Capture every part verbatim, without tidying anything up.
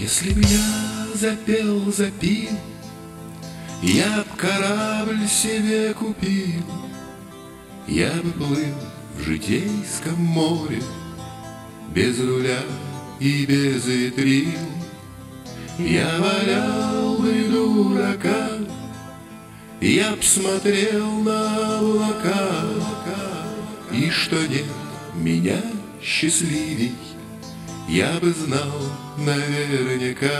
Если б я запел, запил, я б корабль себе купил, я бы плыл в житейском море без руля и без ветрил. Я валял бы дурака, я б смотрел на облака, и что нет меня счастливей, я бы знал наверняка.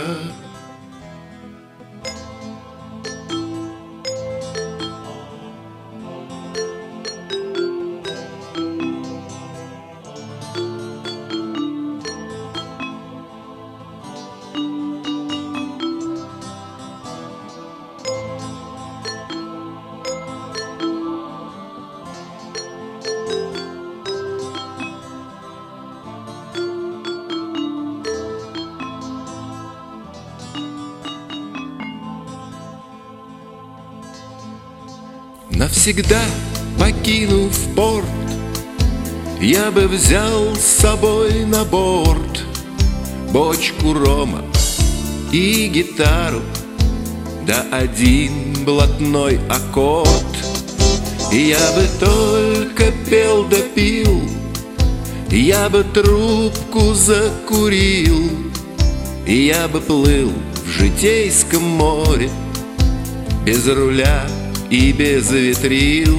Навсегда покинув порт, я бы взял с собой на борт бочку рома и гитару, да один блатной аккорд. И я бы только пел да пил, я бы трубку закурил, и я бы плыл в житейском море без руля и без ветрил.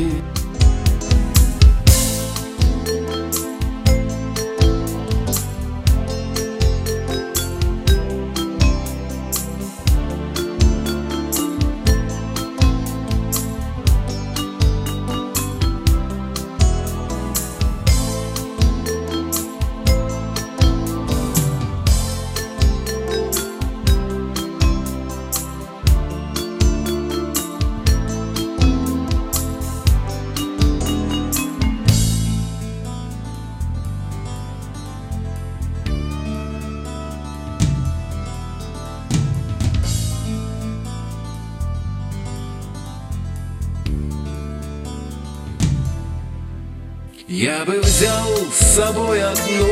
Я бы взял с собой одну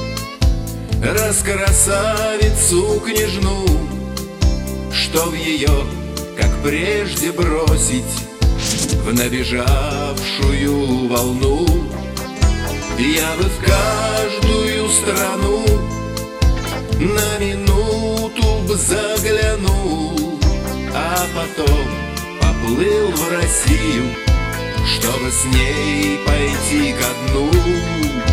раскрасавицу-княжну, чтоб ее, как прежде, бросить в набежавшую волну. Я бы в каждую страну на минуту б заглянул, а потом поплыл в Россию, чтобы с ней пойти ко дну.